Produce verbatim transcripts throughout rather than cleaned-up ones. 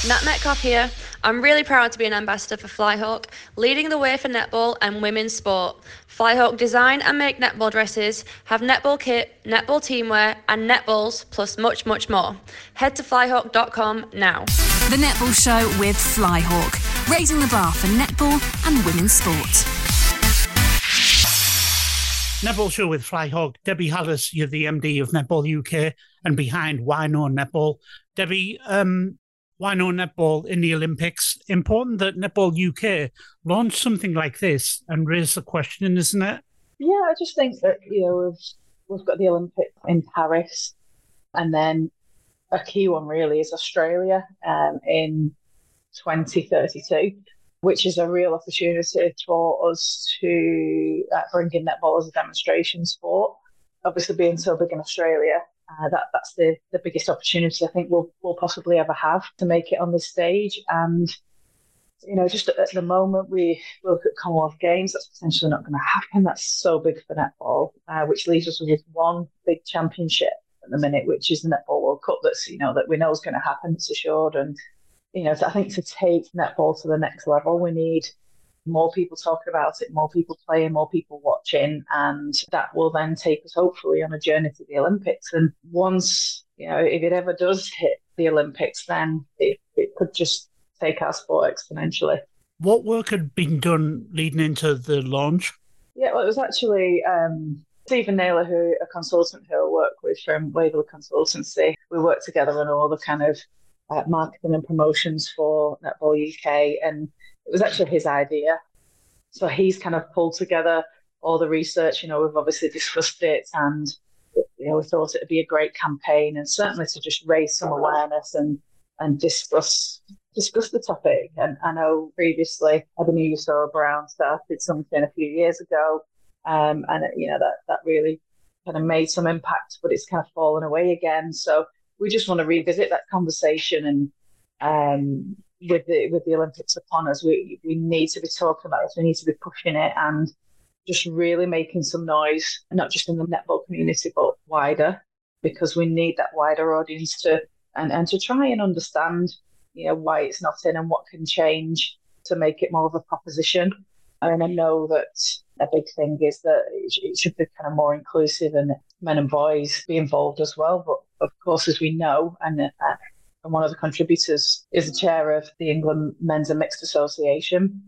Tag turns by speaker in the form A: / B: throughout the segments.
A: Nat Metcalf here. I'm really proud to be an ambassador for Flyhawk, leading the way for netball and women's sport. Flyhawk design and make netball dresses, have netball kit, netball teamwear, and netballs, plus much, much more. Head to flyhawk dot com now.
B: The Netball Show with Flyhawk, raising the bar for netball and women's sport.
C: Netball Show with Flyhawk. Debbie Hallis, you're the M D of Netball U K and behind Why No Netball. Debbie, um, Why No Netball in the Olympics? Important that Netball U K launched something like this and raised the question, isn't it?
D: Yeah, I just think that, you know, we've, we've got the Olympics in Paris, and then a key one really is Australia um, in twenty thirty-two, which is a real opportunity for us to uh, bring in netball as a demonstration sport. Obviously, being so big in Australia, uh, that that's the, the biggest opportunity I think we'll we'll possibly ever have to make it on this stage. And you know, just at the moment, we look at Commonwealth Games. That's potentially not going to happen. That's so big for netball, uh, which leaves us with one big championship at the minute, which is the Netball World Cup. That's you know that we know is going to happen. It's assured, and you know, so I think to take netball to the next level, we need more people talking about it, more people playing, more people watching, and that will then take us hopefully on a journey to the Olympics. And once, you know, if it ever does hit the Olympics, then it, it could just take our sport exponentially.
C: What work had been done leading into the launch?
D: Yeah, well, it was actually um, Stephen Naylor, who a consultant who I work with from Waverley Consultancy. We worked together on all the kind of uh, marketing and promotions for Netball U K, and it was actually his idea. So he's kind of pulled together all the research. You know, we've obviously discussed it, and you know, we thought it would be a great campaign, and certainly to just raise some awareness and and discuss discuss the topic. And I know previously Ebenezer Sarah Brown started something a few years ago, um, and you know that that really kind of made some impact, but it's kind of fallen away again. So we just want to revisit that conversation, and um, with the with the Olympics upon us, we we need to be talking about this. We need to be pushing it and just really making some noise, not just in the netball community, but wider, because we need that wider audience to and, and to try and understand, you know, why it's not in and what can change to make it more of a proposition. And I know that a big thing is that it should be kind of more inclusive and men and boys be involved as well. But of course, as we know, and, uh, and one of the contributors is the chair of the England Men's and Mixed Association.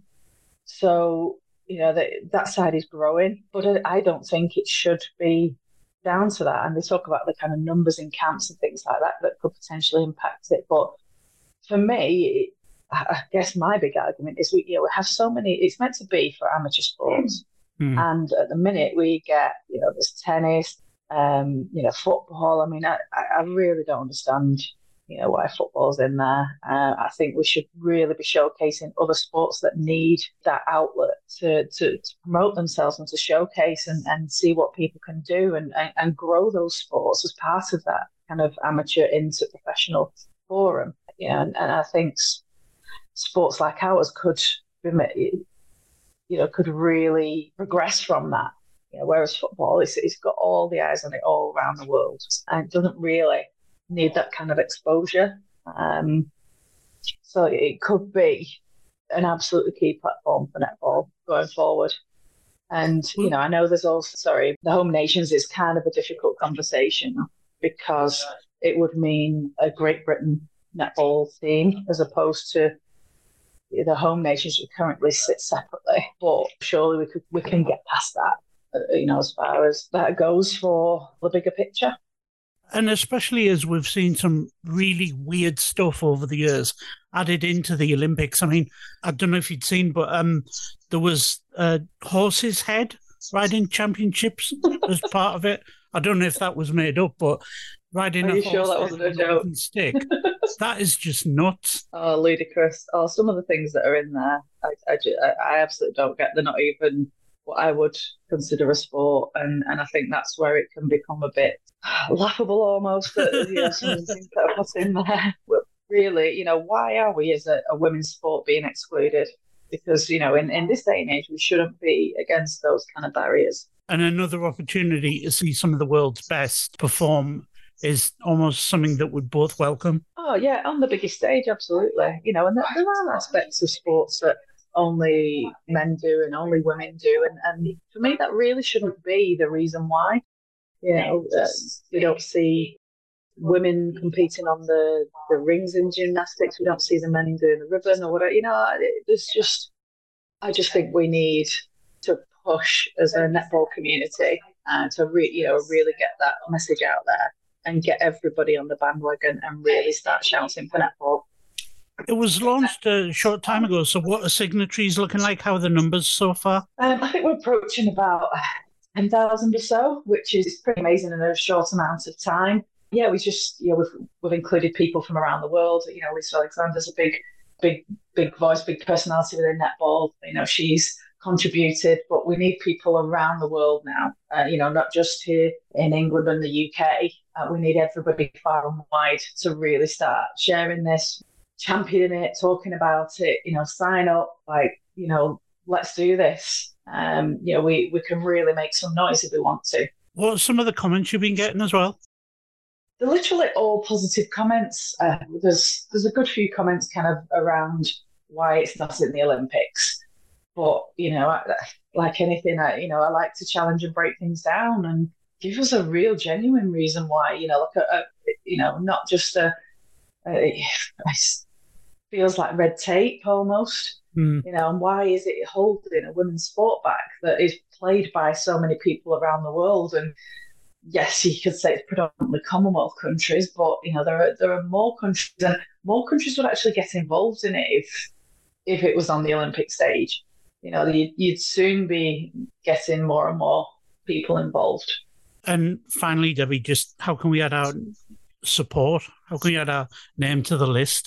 D: So, you know, that, that side is growing, but I don't think it should be down to that. And they talk about the kind of numbers in camps and things like that that could potentially impact it. But for me, I guess my big argument is we, you know, we have so many, it's meant to be for amateur sports. Mm. And at the minute we get, you know, there's tennis, um, you know, football. I mean, I, I really don't understand, you know, why football's in there. Uh, I think we should really be showcasing other sports that need that outlet to, to, to promote themselves and to showcase and, and see what people can do and, and, and grow those sports as part of that kind of amateur into professional forum. Yeah, and, and I think sports like ours could, you know, could really progress from that. You know, whereas football, it's, it's got all the eyes on it all around the world, and it doesn't really need that kind of exposure. Um, so it could be an absolutely key platform for netball going forward. And, you know, I know there's also, sorry, the home nations is kind of a difficult conversation because it would mean a Great Britain netball team as opposed to the home nations who currently sit separately. But surely we could we can get past that, you know, as far as that goes for the bigger picture.
C: And especially as we've seen some really weird stuff over the years added into the Olympics. I mean, I don't know if you'd seen, but um, there was a horse's head riding championships as part of it. I don't know if that was made up, but riding
D: Are
C: a
D: you
C: horse
D: sure that wasn't a joke?
C: Stick. That is just nuts.
D: Oh, ludicrous. Oh, some of the things that are in there, I, I, I absolutely don't get. They're not even what I would consider a sport. And, and I think that's where it can become a bit laughable almost, that, you know, some of the things that are put in there. But really, you know, why are we as a, a women's sport being excluded? Because, you know, in, in this day and age, we shouldn't be against those kind of barriers.
C: And another opportunity to see some of the world's best perform is almost something that we'd both welcome.
D: Oh, yeah, on the biggest stage, absolutely. You know, and there, there are aspects of sports that only men do and only women do. And, and for me, that really shouldn't be the reason why. You know, uh, we don't see women competing on the, the rings in gymnastics. We don't see the men doing the ribbon or whatever. You know, there's just, I just think we need to push as a netball community uh, to re- you know, really get that message out there and get everybody on the bandwagon and really start shouting for netball.
C: It was launched a short time ago, so what are signatories looking like? How are the numbers so far?
D: Um, I think we're approaching about ten thousand or so, which is pretty amazing in a short amount of time. Yeah, we just, you know, we've, we've included people from around the world. You know, Lisa Alexander's a big, big, big voice, big personality within netball. You know, she's contributed, but we need people around the world now, uh, you know, not just here in England and the U K. Uh, we need everybody far and wide to really start sharing this, championing it, talking about it, you know, sign up, like, you know, let's do this. Um, you know, we, we can really make some noise if we want to.
C: What are some of the comments you've been getting as well?
D: They're literally all positive comments. Uh, there's there's a good few comments kind of around why it's not in the Olympics. But, you know, I, like anything, I, you know, I like to challenge and break things down and give us a real, genuine reason why, you know, like a, a you know, not just a, a, it feels like red tape almost, mm. you know, and why is it holding a women's sport back that is played by so many people around the world? And yes, you could say it's predominantly Commonwealth countries, but, you know, there are there are more countries, and more countries would actually get involved in it if if it was on the Olympic stage. You know, you'd, you'd soon be getting more and more people involved.
C: And finally, Debbie, just how can we add our support? How can we add our name to the list?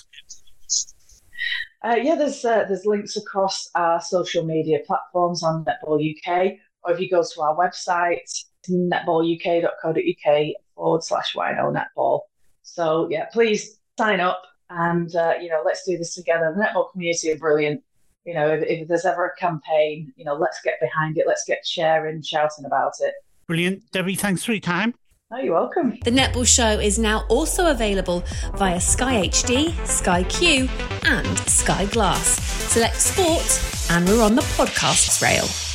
D: Uh, yeah, there's uh, there's links across our social media platforms on Netball U K, or if you go to our website, netballuk.co.uk forward slash YNO netball. So yeah, please sign up and uh, you know, let's do this together. The netball community are brilliant. You know, if, if there's ever a campaign, you know, let's get behind it. Let's get sharing, shouting about it.
C: Brilliant. Debbie, thanks for your time.
D: Oh, you're welcome.
B: The Netball Show is now also available via Sky H D, Sky Q and Sky Glass. Select sport and we're on the podcasts rail.